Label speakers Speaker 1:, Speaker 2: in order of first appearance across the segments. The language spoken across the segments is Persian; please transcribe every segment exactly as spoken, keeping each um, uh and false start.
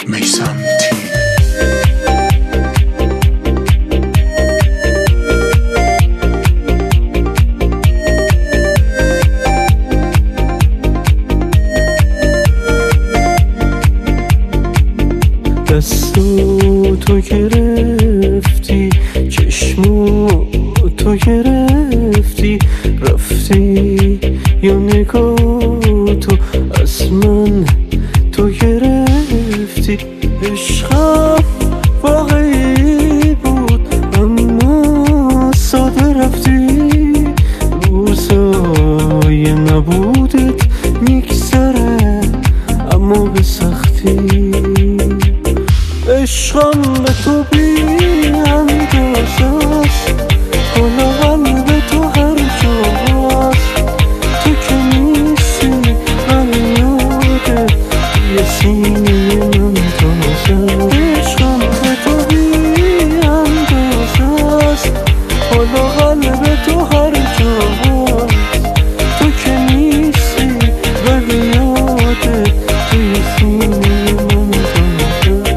Speaker 1: میثم تیم.
Speaker 2: دستو تو گرفتی، چشمو تو گرفتی، رفتی یا نگاه تو از من تو گرفتی. عشقم واقعی بود اما ساده رفتی، روزای نبودت میگذره اما به سختی. عشقم به تو بی اندازه است، حالا قلب تو هر جاست. تو که نیستی من یاده یه سینه من تازه. عشقم به تو بی اندازه است، حالا قلب تو هر جاست. تو که نیستی ولی یاده یه سینه من تازه.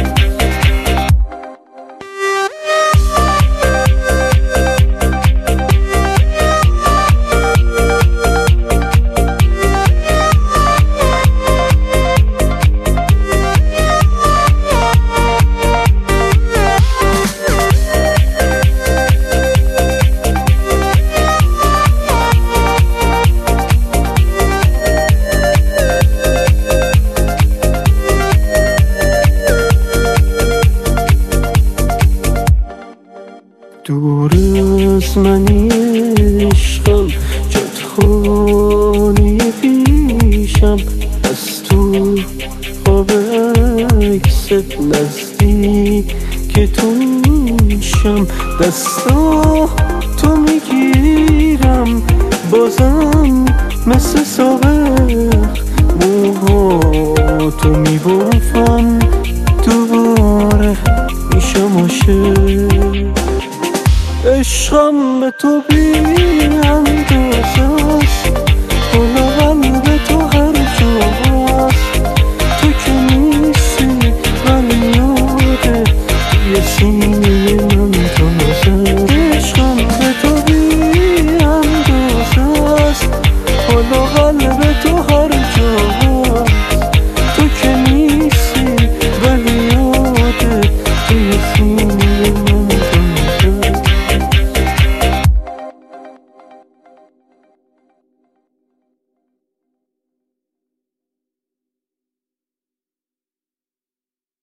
Speaker 2: دور از منی عشقم، جد خانه پیشم، از تو خواب عکست نزدیک تو میشم. دستا تو میگیرم بازم مثل سابق، موها تو میبافم دوباره میشم عاشق. عشقم به تو بی اندازه است، حالا قلب تو هر جاست. تو که نیستی ولی یاده یه سینه من تازه. عشقم به تو بی اندازه است، حالا قلب تو هر جاست. تو که نیستی ولی یاده یه سینه من